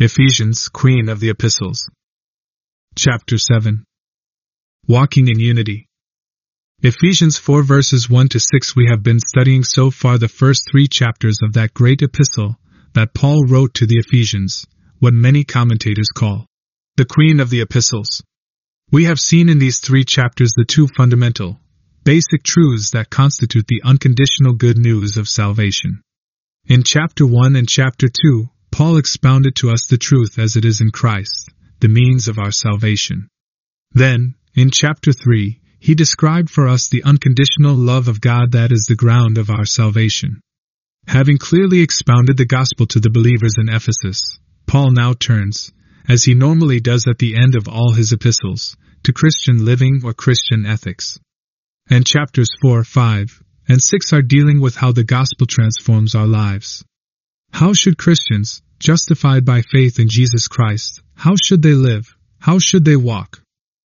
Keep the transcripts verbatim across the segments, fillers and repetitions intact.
Ephesians, Queen of the Epistles. Chapter seven. Walking in Unity. Ephesians four verses one to six. We have been studying so far the first three chapters of that great epistle that Paul wrote to the Ephesians, what many commentators call the Queen of the Epistles. We have seen in these three chapters the two fundamental, basic truths that constitute the unconditional good news of salvation. In chapter one and chapter two, Paul expounded to us the truth as it is in Christ, the means of our salvation. Then, in chapter three, he described for us the unconditional love of God that is the ground of our salvation. Having clearly expounded the gospel to the believers in Ephesus, Paul now turns, as he normally does at the end of all his epistles, to Christian living or Christian ethics. And chapters four, five, and six are dealing with how the gospel transforms our lives. How should Christians, justified by faith in Jesus Christ, how should they live? How should they walk?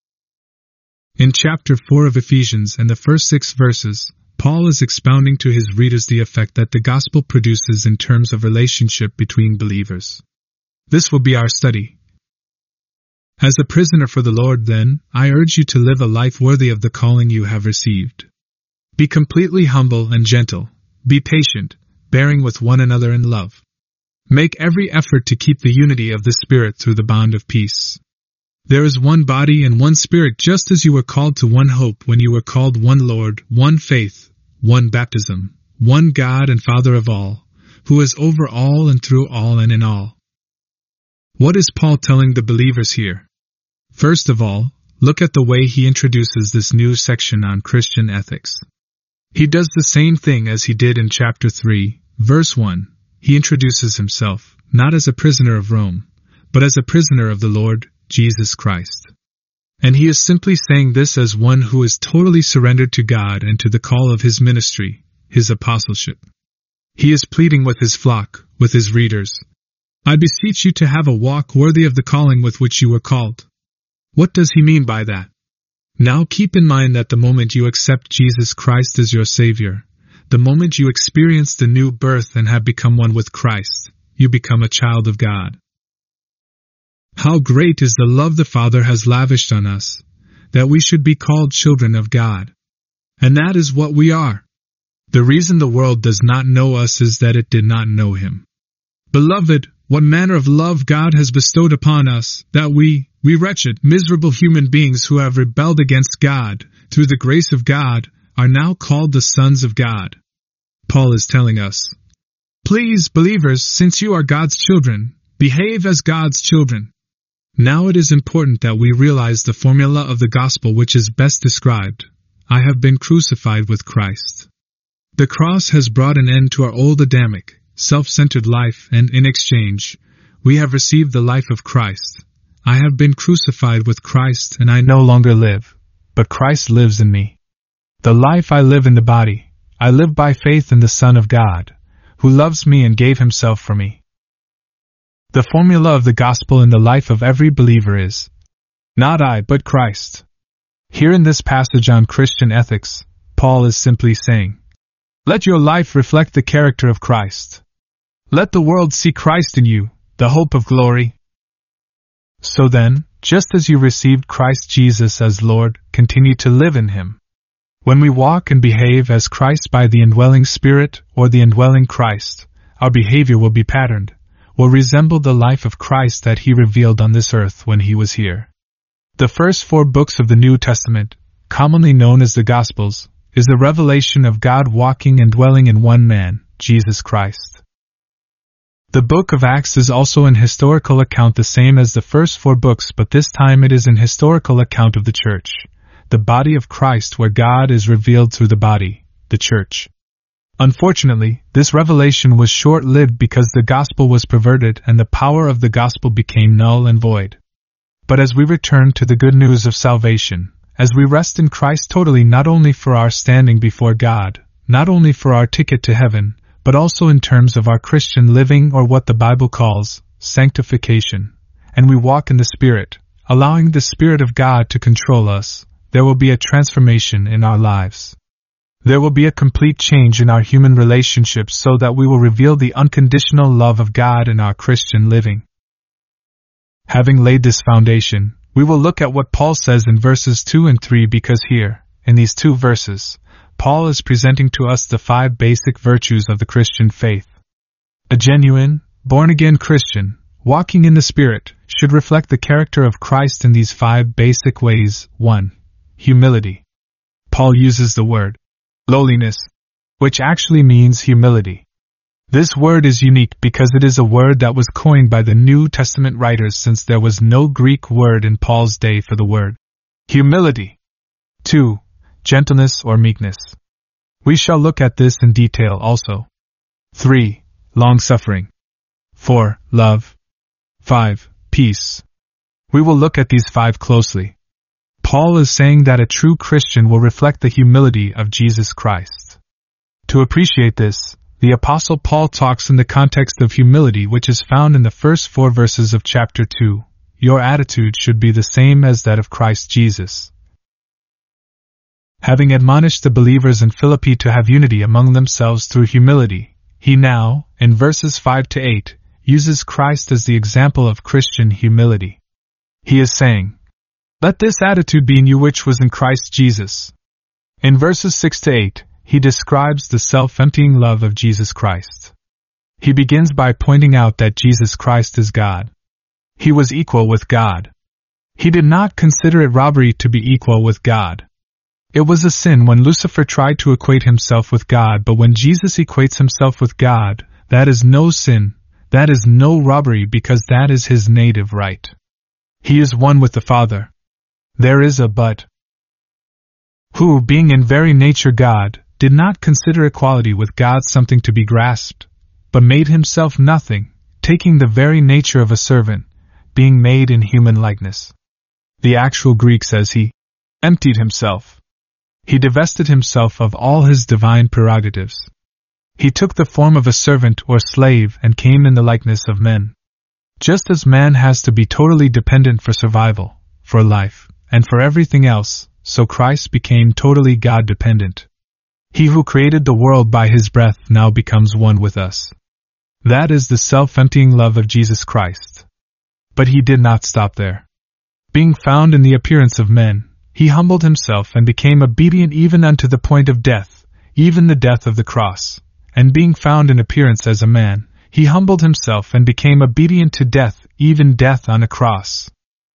In chapter four of Ephesians and the first six verses, Paul is expounding to his readers the effect that the gospel produces in terms of relationship between believers. This will be our study. As a prisoner for the Lord, then, I urge you to live a life worthy of the calling you have received. Be completely humble and gentle. Be patient, bearing with one another in love. Make every effort to keep the unity of the Spirit through the bond of peace. There is one body and one Spirit, just as you were called to one hope when you were called, one Lord, one faith, one baptism, one God and Father of all, who is over all and through all and in all. What is Paul telling the believers here? First of all, look at the way he introduces this new section on Christian ethics. He does the same thing as he did in chapter three, verse one. He introduces himself, not as a prisoner of Rome, but as a prisoner of the Lord Jesus Christ. And he is simply saying this as one who is totally surrendered to God and to the call of his ministry, his apostleship. He is pleading with his flock, with his readers. I beseech you to have a walk worthy of the calling with which you were called. What does he mean by that? Now keep in mind that the moment you accept Jesus Christ as your Savior, the moment you experience the new birth and have become one with Christ, you become a child of God. How great is the love the Father has lavished on us, that we should be called children of God. And that is what we are. The reason the world does not know us is that it did not know Him. Beloved, what manner of love God has bestowed upon us, that we, we wretched, miserable human beings who have rebelled against God, through the grace of God, are now called the sons of God. Paul is telling us, please, believers, since you are God's children, behave as God's children. Now it is important that we realize the formula of the gospel which is best described. I have been crucified with Christ. The cross has brought an end to our old Adamic, self-centered life, and in exchange, we have received the life of Christ. I have been crucified with Christ, and I no longer live, but Christ lives in me. The life I live in the body, I live by faith in the Son of God, who loves me and gave himself for me. The formula of the gospel in the life of every believer is, not I, but Christ. Here in this passage on Christian ethics, Paul is simply saying, let your life reflect the character of Christ. Let the world see Christ in you, the hope of glory. So then, just as you received Christ Jesus as Lord, continue to live in Him. When we walk and behave as Christ by the indwelling Spirit or the indwelling Christ, our behavior will be patterned, will resemble the life of Christ that He revealed on this earth when He was here. The first four books of the New Testament, commonly known as the Gospels, is a revelation of God walking and dwelling in one man, Jesus Christ. The book of Acts is also an historical account the same as the first four books, but this time it is an historical account of the church, the body of Christ, where God is revealed through the body, the church. Unfortunately, this revelation was short-lived because the gospel was perverted and the power of the gospel became null and void. But as we return to the good news of salvation, as we rest in Christ totally, not only for our standing before God, not only for our ticket to heaven, but also in terms of our Christian living, or what the Bible calls sanctification, and we walk in the Spirit, allowing the Spirit of God to control us, there will be a transformation in our lives. There will be a complete change in our human relationships so that we will reveal the unconditional love of God in our Christian living. Having laid this foundation, we will look at what Paul says in verses two and three, because here, in these two verses, Paul is presenting to us the five basic virtues of the Christian faith. A genuine, born-again Christian, walking in the Spirit, should reflect the character of Christ in these five basic ways. one. Humility. Paul uses the word lowliness, which actually means humility. This word is unique because it is a word that was coined by the New Testament writers, since there was no Greek word in Paul's day for the word humility. two. Gentleness or meekness. We shall look at this in detail also. three. Long-suffering. four. Love. five. Peace. We will look at these five closely. Paul is saying that a true Christian will reflect the humility of Jesus Christ. To appreciate this, the Apostle Paul talks in the context of humility, which is found in the first four verses of chapter two. Your attitude should be the same as that of Christ Jesus. Having admonished the believers in Philippi to have unity among themselves through humility, he now, in verses five to eight, uses Christ as the example of Christian humility. He is saying, "Let this attitude be in you which was in Christ Jesus." In verses six to eight, he describes the self-emptying love of Jesus Christ. He begins by pointing out that Jesus Christ is God. He was equal with God. He did not consider it robbery to be equal with God. It was a sin when Lucifer tried to equate himself with God, but when Jesus equates himself with God, that is no sin, that is no robbery, because that is his native right. He is one with the Father. There is a but. Who, being in very nature God, did not consider equality with God something to be grasped, but made himself nothing, taking the very nature of a servant, being made in human likeness. The actual Greek says he emptied himself. He divested himself of all his divine prerogatives. He took the form of a servant or slave and came in the likeness of men. Just as man has to be totally dependent for survival, for life, and for everything else, so Christ became totally God-dependent. He who created the world by his breath now becomes one with us. That is the self-emptying love of Jesus Christ. But he did not stop there. Being found in the appearance of men, he humbled himself and became obedient even unto the point of death, even the death of the cross. And being found in appearance as a man, he humbled himself and became obedient to death, even death on a cross.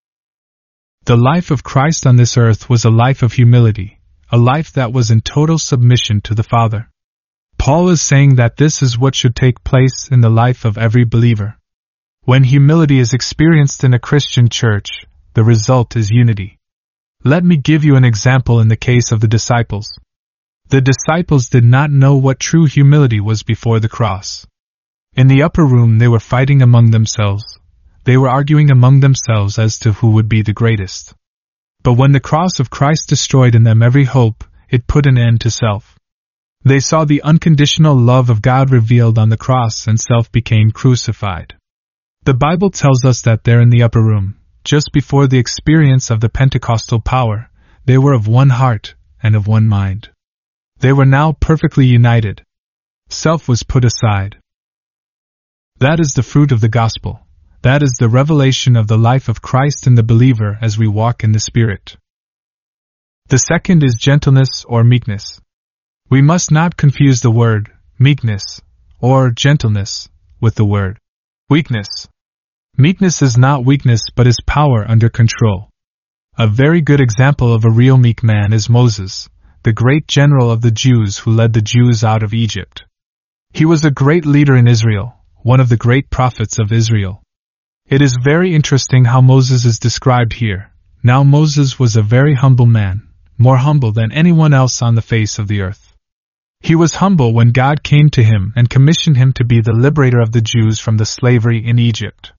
The life of Christ on this earth was a life of humility, a life that was in total submission to the Father. Paul is saying that this is what should take place in the life of every believer. When humility is experienced in a Christian church, the result is unity. Let me give you an example in the case of the disciples. The disciples did not know what true humility was before the cross. In the upper room they were fighting among themselves. They were arguing among themselves as to who would be the greatest. But when the cross of Christ destroyed in them every hope, it put an end to self. They saw the unconditional love of God revealed on the cross, and self became crucified. The Bible tells us that there in the upper room, just before the experience of the Pentecostal power, they were of one heart and of one mind. They were now perfectly united. Self was put aside. That is the fruit of the gospel. That is the revelation of the life of Christ in the believer as we walk in the Spirit. The second is gentleness or meekness. We must not confuse the word meekness or gentleness with the word weakness. Meekness is not weakness but is power under control. A very good example of a real meek man is Moses, the great general of the Jews who led the Jews out of Egypt. He was a great leader in Israel, one of the great prophets of Israel. It is very interesting how Moses is described here. Now Moses was a very humble man, more humble than anyone else on the face of the earth. He was humble when God came to him and commissioned him to be the liberator of the Jews from the slavery in Egypt.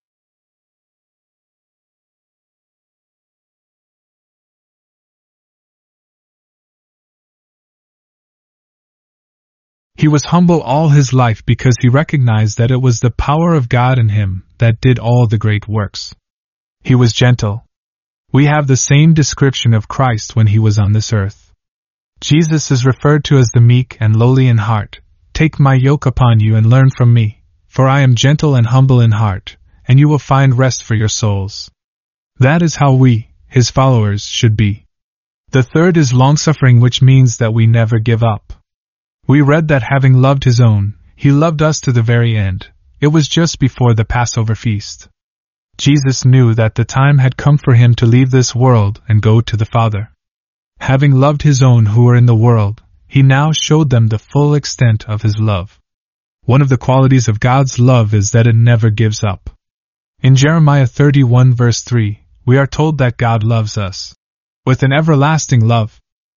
He was humble all his life because he recognized that it was the power of God in him that did all the great works. He was gentle. We have the same description of Christ when he was on this earth. Jesus is referred to as the meek and lowly in heart. Take my yoke upon you and learn from me, for I am gentle and humble in heart, and you will find rest for your souls. That is how we, His followers, should be. The third is long-suffering, which means that we never give up. We read that having loved His own, He loved us to the very end. It was just before the Passover feast. Jesus knew that the time had come for Him to leave this world and go to the Father. Having loved His own who were in the world, He now showed them the full extent of His love. One of the qualities of God's love is that it never gives up. In Jeremiah thirty-one verse three, we are told that God loves us with an everlasting love.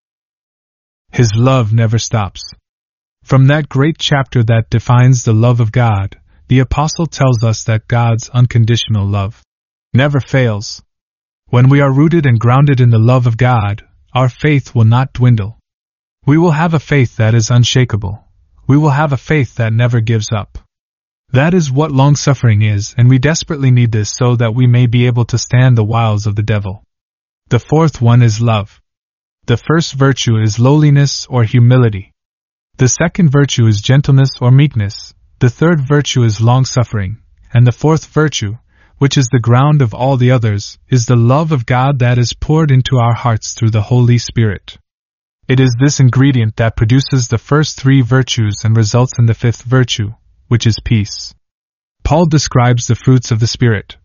His love never stops. From that great chapter that defines the love of God, the Apostle tells us that God's unconditional love never fails. When we are rooted and grounded in the love of God, our faith will not dwindle. We will have a faith that is unshakable. We will have a faith that never gives up. That is what long-suffering is, and we desperately need this so that we may be able to stand the wiles of the devil. The fourth one is love. The first virtue is lowliness or humility. The second virtue is gentleness or meekness. The third virtue is long-suffering. And the fourth virtue, which is the ground of all the others, is the love of God that is poured into our hearts through the Holy Spirit. It is this ingredient that produces the first three virtues and results in the fifth virtue, which is peace. Paul describes the fruits of the Spirit.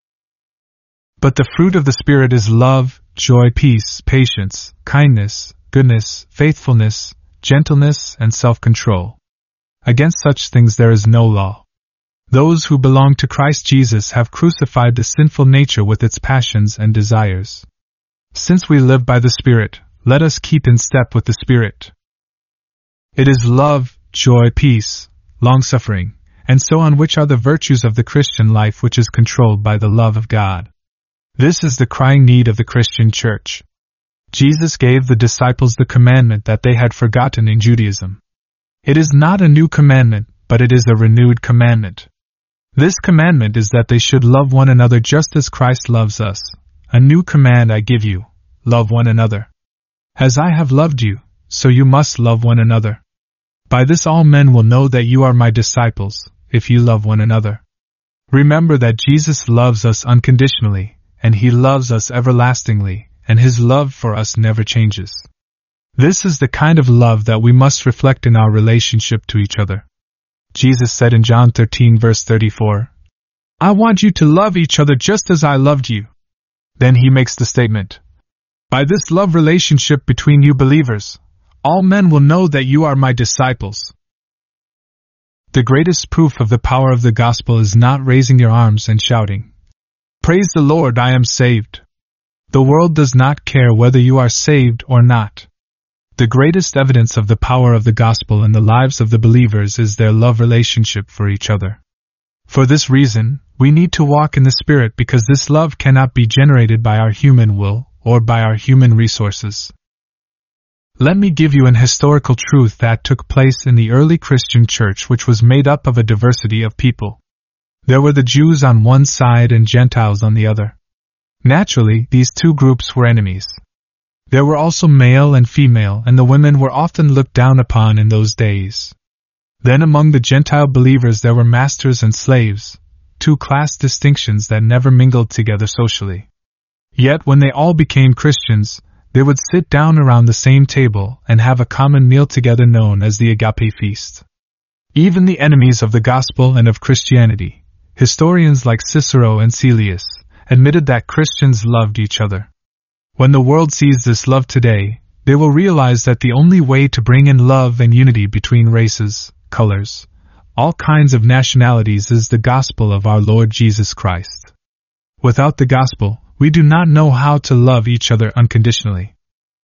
But the fruit of the Spirit is love, joy, peace, patience, kindness, goodness, faithfulness, gentleness, and self-control. Against such things there is no law. Those who belong to Christ Jesus have crucified the sinful nature with its passions and desires. Since we live by the Spirit, let us keep in step with the Spirit. It is love, joy, peace, long-suffering, and so on, which are the virtues of the Christian life, which is controlled by the love of God. This is the crying need of the Christian church. Jesus gave the disciples the commandment that they had forgotten in Judaism. It is not a new commandment, but it is a renewed commandment. This commandment is that they should love one another just as Christ loves us. A new command I give you, love one another. As I have loved you, so you must love one another. By this all men will know that you are my disciples, if you love one another. Remember that Jesus loves us unconditionally, and He loves us everlastingly, and His love for us never changes. This is the kind of love that we must reflect in our relationship to each other. Jesus said in John thirteen verse thirty-four, I want you to love each other just as I loved you. Then He makes the statement, by this love relationship between you believers, all men will know that you are my disciples. The greatest proof of the power of the gospel is not raising your arms and shouting, Praise the Lord, I am saved. The world does not care whether you are saved or not. The greatest evidence of the power of the gospel in the lives of the believers is their love relationship for each other. For this reason, we need to walk in the Spirit, because this love cannot be generated by our human will or by our human resources. Let me give you an historical truth that took place in the early Christian church, which was made up of a diversity of people. There were the Jews on one side and Gentiles on the other. Naturally, these two groups were enemies. There were also male and female, and the women were often looked down upon in those days. Then among the Gentile believers there were masters and slaves, two class distinctions that never mingled together socially. Yet when they all became Christians, they would sit down around the same table and have a common meal together known as the Agape Feast. Even the enemies of the gospel and of Christianity, historians like Cicero and Celius, admitted that Christians loved each other. When the world sees this love today, they will realize that the only way to bring in love and unity between races, colors, all kinds of nationalities is the gospel of our Lord Jesus Christ. Without the gospel, we do not know how to love each other unconditionally.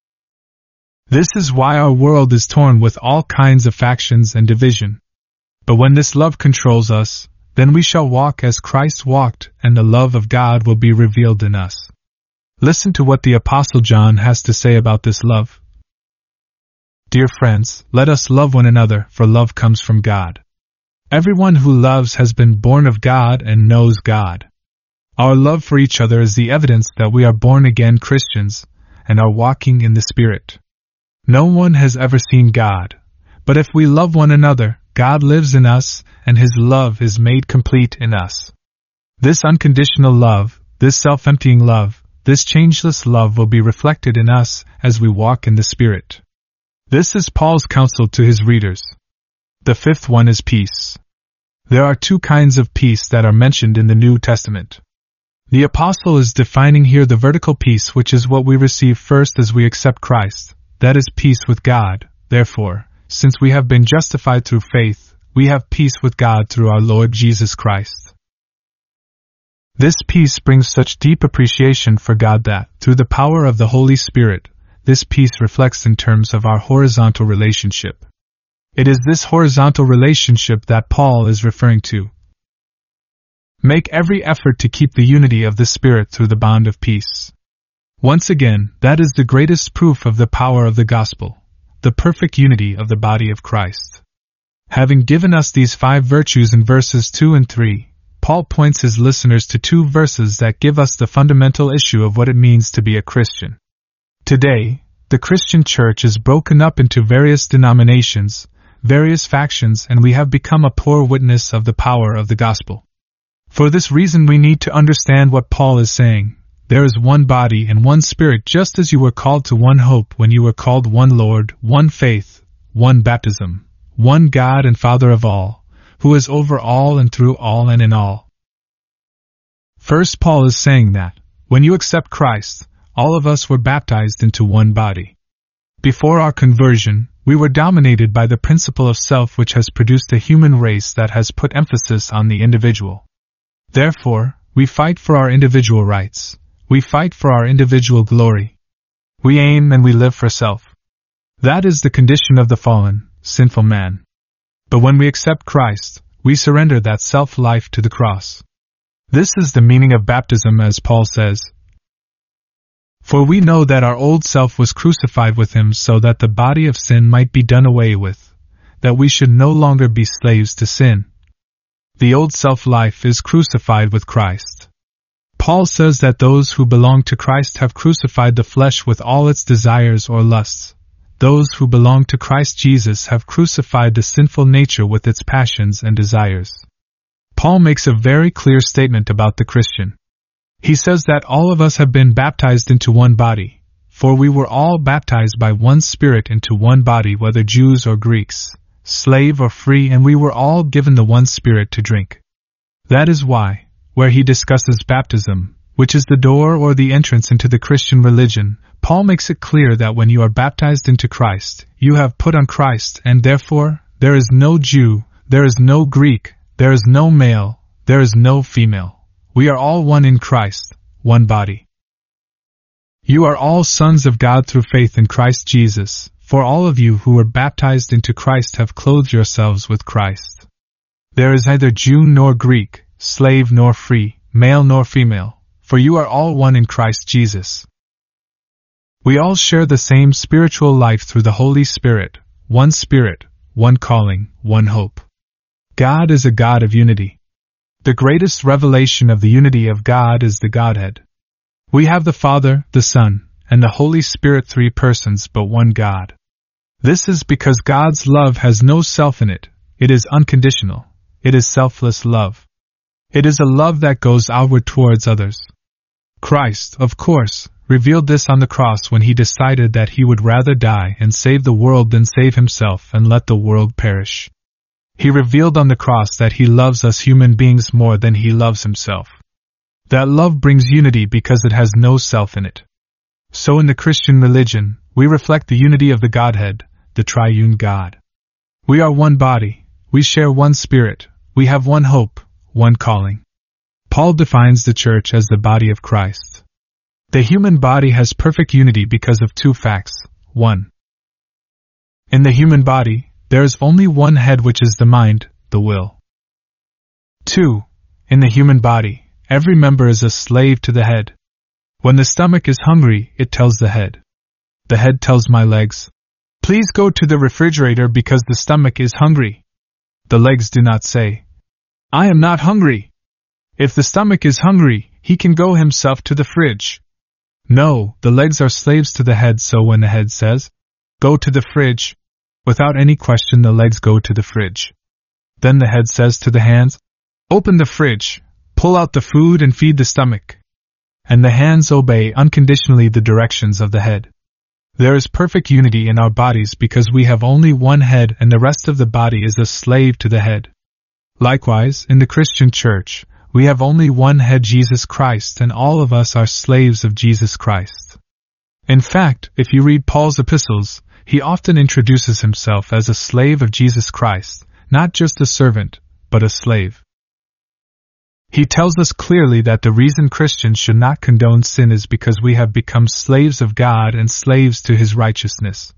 This is why our world is torn with all kinds of factions and division. But when this love controls us, then we shall walk as Christ walked, and the love of God will be revealed in us. Listen to what the Apostle John has to say about this love. Dear friends, let us love one another, for love comes from God. Everyone who loves has been born of God and knows God. Our love for each other is the evidence that we are born-again Christians and are walking in the Spirit. No one has ever seen God, but if we love one another, God lives in us, and His love is made complete in us. This unconditional love, this self-emptying love, this changeless love will be reflected in us as we walk in the Spirit. This is Paul's counsel to his readers. The fifth one is peace. There are two kinds of peace that are mentioned in the New Testament. The apostle is defining here the vertical peace, which is what we receive first as we accept Christ, that is peace with God. Therefore, since we have been justified through faith, we have peace with God through our Lord Jesus Christ. This peace brings such deep appreciation for God that, through the power of the Holy Spirit, this peace reflects in terms of our horizontal relationship. It is this horizontal relationship that Paul is referring to. Make every effort to keep the unity of the Spirit through the bond of peace. Once again, that is the greatest proof of the power of the gospel, the perfect unity of the body of Christ. Having given us these five virtues in verses two and three, Paul points his listeners to two verses that give us the fundamental issue of what it means to be a Christian. Today, the Christian church is broken up into various denominations, various factions, and we have become a poor witness of the power of the gospel. For this reason we need to understand what Paul is saying. There is one body and one Spirit, just as you were called to one hope when you were called, one Lord, one faith, one baptism, one God and Father of all, who is over all and through all and in all. First, Paul is saying that, when you accept Christ, all of us were baptized into one body. Before our conversion, we were dominated by the principle of self, which has produced a human race that has put emphasis on the individual. Therefore, we fight for our individual rights. We fight for our individual glory. We aim and we live for self. That is the condition of the fallen, sinful man. But when we accept Christ, we surrender that self-life to the cross. This is the meaning of baptism, as Paul says. For we know that our old self was crucified with him so that the body of sin might be done away with, that we should no longer be slaves to sin. The old self-life is crucified with Christ. Paul says that those who belong to Christ have crucified the flesh with all its desires or lusts. Those who belong to Christ Jesus have crucified the sinful nature with its passions and desires. Paul makes a very clear statement about the Christian. He says that all of us have been baptized into one body, for we were all baptized by one Spirit into one body, whether Jews or Greeks, slave or free, and we were all given the one Spirit to drink. That is why, where he discusses baptism, which is the door or the entrance into the Christian religion, Paul makes it clear that when you are baptized into Christ, you have put on Christ, and therefore, there is no Jew, there is no Greek, there is no male, there is no female. We are all one in Christ, one body. You are all sons of God through faith in Christ Jesus, for all of you who were baptized into Christ have clothed yourselves with Christ. There is neither Jew nor Greek, slave nor free, male nor female, for you are all one in Christ Jesus. We all share the same spiritual life through the Holy Spirit, one Spirit, one calling, one hope. God is a God of unity. The greatest revelation of the unity of God is the Godhead. We have the Father, the Son, and the Holy Spirit, three persons but one God. This is because God's love has no self in it. It is unconditional. It is selfless love. It is a love that goes outward towards others. Christ, of course, revealed this on the cross when he decided that he would rather die and save the world than save himself and let the world perish. He revealed on the cross that he loves us human beings more than he loves himself. That love brings unity because it has no self in it. So in the Christian religion, we reflect the unity of the Godhead, the triune God. We are one body, we share one Spirit, we have one hope, one calling. Paul defines the church as the body of Christ. The human body has perfect unity because of two facts. One. In the human body, there is only one head, which is the mind, the will. Two. In the human body, every member is a slave to the head. When the stomach is hungry, it tells the head. The head tells my legs, "Please go to the refrigerator because the stomach is hungry." The legs do not say, "I am not hungry." If the stomach is hungry, he can go himself to the fridge. No, the legs are slaves to the head, so when the head says, "Go to the fridge," without any question the legs go to the fridge. Then the head says to the hands, "Open the fridge." pull out the food and feed the stomach. And the hands obey unconditionally the directions of the head. There is perfect unity in our bodies because we have only one head and the rest of the body is a slave to the head. Likewise, in the Christian Church, we have only one head, Jesus Christ, and all of us are slaves of Jesus Christ. In fact, if you read Paul's epistles, he often introduces himself as a slave of Jesus Christ, not just a servant, but a slave. He tells us clearly that the reason Christians should not condone sin is because we have become slaves of God and slaves to His righteousness.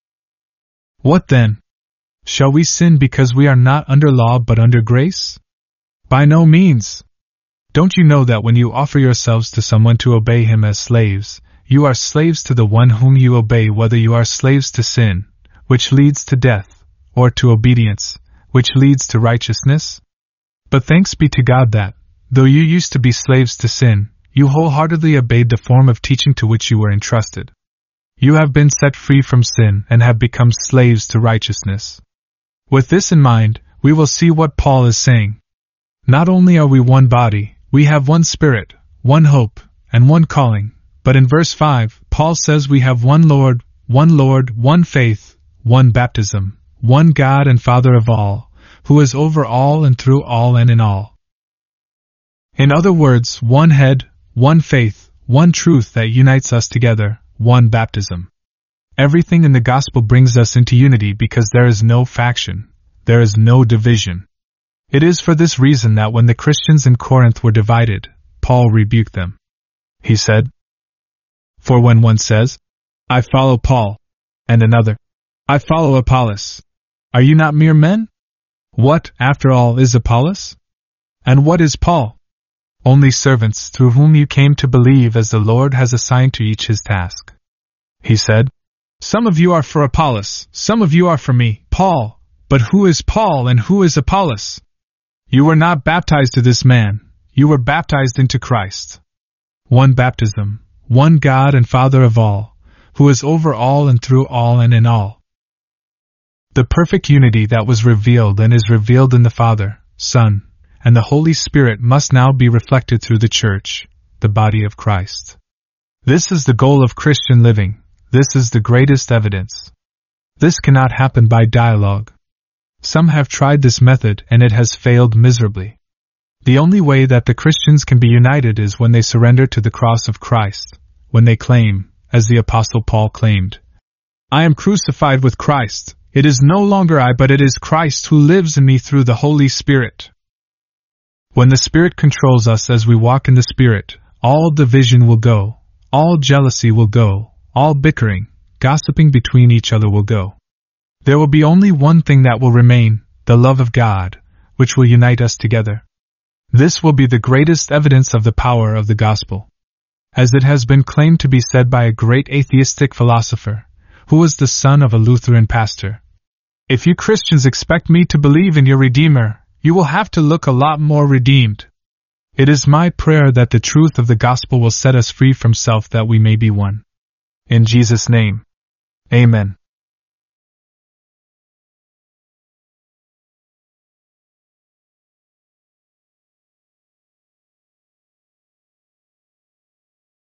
What then? Shall we sin because we are not under law but under grace? By no means. Don't you know that when you offer yourselves to someone to obey him as slaves, you are slaves to the one whom you obey, whether you are slaves to sin, which leads to death, or to obedience, which leads to righteousness? But thanks be to God that, though you used to be slaves to sin, you wholeheartedly obeyed the form of teaching to which you were entrusted. You have been set free from sin and have become slaves to righteousness. With this in mind, we will see what Paul is saying. Not only are we one body, we have one spirit, one hope, and one calling, but in verse five, Paul says we have one Lord, one Lord, one faith, one baptism, one God and Father of all, who is over all and through all and in all. In other words, one head, one faith, one truth that unites us together, one baptism. Everything in the gospel brings us into unity because there is no faction, there is no division. It is for this reason that when the Christians in Corinth were divided, Paul rebuked them. He said, "For when one says, 'I follow Paul,' and another, 'I follow Apollos,' are you not mere men? What, after all, is Apollos? And what is Paul? Only servants through whom you came to believe as the Lord has assigned to each his task." He said, "Some of you are for Apollos, some of you are for me, Paul, but who is Paul and who is Apollos? You were not baptized to this man, you were baptized into Christ." One baptism, one God and Father of all, who is over all and through all and in all. The perfect unity that was revealed and is revealed in the Father, Son, and the Holy Spirit must now be reflected through the Church, the body of Christ. This is the goal of Christian living, this is the greatest evidence. This cannot happen by dialogue. Some have tried this method and it has failed miserably. The only way that the Christians can be united is when they surrender to the cross of Christ, when they claim, as the Apostle Paul claimed, "I am crucified with Christ, it is no longer I but it is Christ who lives in me through the Holy Spirit." When the Spirit controls us as we walk in the Spirit, all division will go, all jealousy will go, all bickering, gossiping between each other will go. There will be only one thing that will remain, the love of God, which will unite us together. This will be the greatest evidence of the power of the gospel. As it has been claimed to be said by a great atheistic philosopher, who was the son of a Lutheran pastor, "If you Christians expect me to believe in your Redeemer, you will have to look a lot more redeemed." It is my prayer that the truth of the gospel will set us free from self that we may be one. In Jesus' name. Amen.